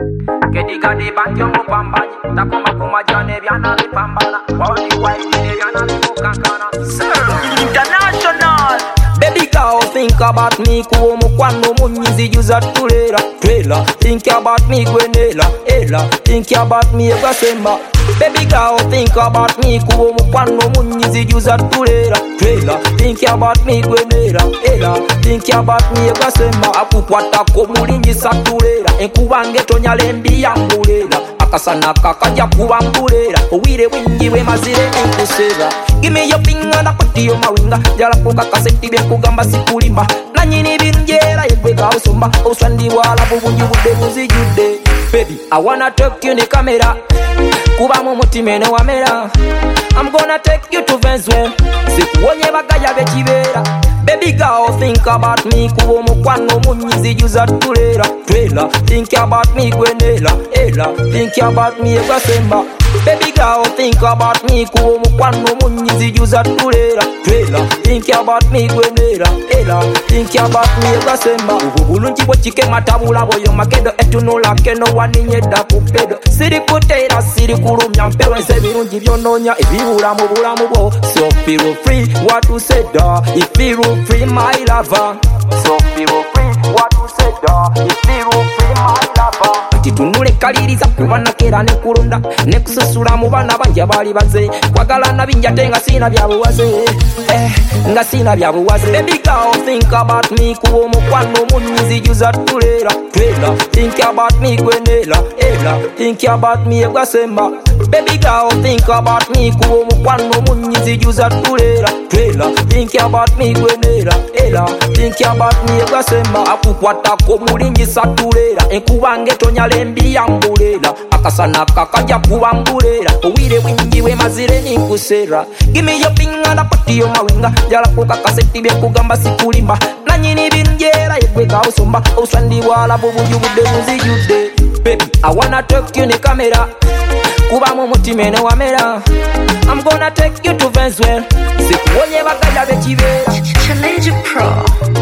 Kediga de banjo mupambaji takoma kumajane byana bipambana wawani waibine byana bimukankana International. Baby girl, think about me kuwo mukwano munyizi juza tulera twela. Think about me gwenela ela. Think about me egasemba. Baby girl, think about me kuwo mukwano munyizi juza tulera twela. Think about me gwenela ela. Think about me egasemba. Akukwata ko mulinyi satulera enkubange tonyalembi yambulera akasana kakaja kubambulera owire wingiwe mazire enkusera. Give me your finger na put your mawinga jala kuka kaseti bye kugamba sikulimba nanyini binjera yekweka usumba usandi wala bubunju budde buzijude. Baby, I wanna take you in the camera kuba mu mutimene wamera. I'm gonna take you to Venezuela sikuonye bagaya bekibera. Baby girl, think about me kuwo mukwano munyizi juza tulera twela. Think about me gwenela ela. Think about me egasemba. Baby girl, think about me kuwo mukwano munyizi juza tulera twela. Think about me gwenela ela. Think about me egasemba. Ubulungi bwekike matabula boyo makedo etunula keno waninyeda kupedo. Siri kutera siri kurumya mpewe nse birungi byononya ebibula mu bulamu bwo. So feel free what to say da. If feel free my lover. So feel free what to say da. If feel free my lover. Titunule kaliriza kubana kera ne kurunda ne kususula mu bana banja bali baze kwagala na binjate nga sina byabuwaze nga sina byabuwaze. Baby girl, think about me kuwo mukwano munyizi juza tulera twela. Think about me gwenela ela. Think about me egasemba. Baby girl, think about me kuwo mukwano munyizi juza tulera twela. Think about me gwenela ela. Think about me egasemba. Akukwata ko mulinyi satulera enkubange tonyalembi yambulera akasana kakaja kubambulera owire wingiwe mazire ninkusera. Give me your finger na put your mawinga jala kuka kaseti bye kugamba sikulimba nanyini binjera yekweka usumba usandi wala bubunju budde buzijude. Baby, I wanna take you in the camera kuba mu mutimene wamera. I'm gonna take you to Venezuela sikuonye bagaya bekibera. Challenge Pro.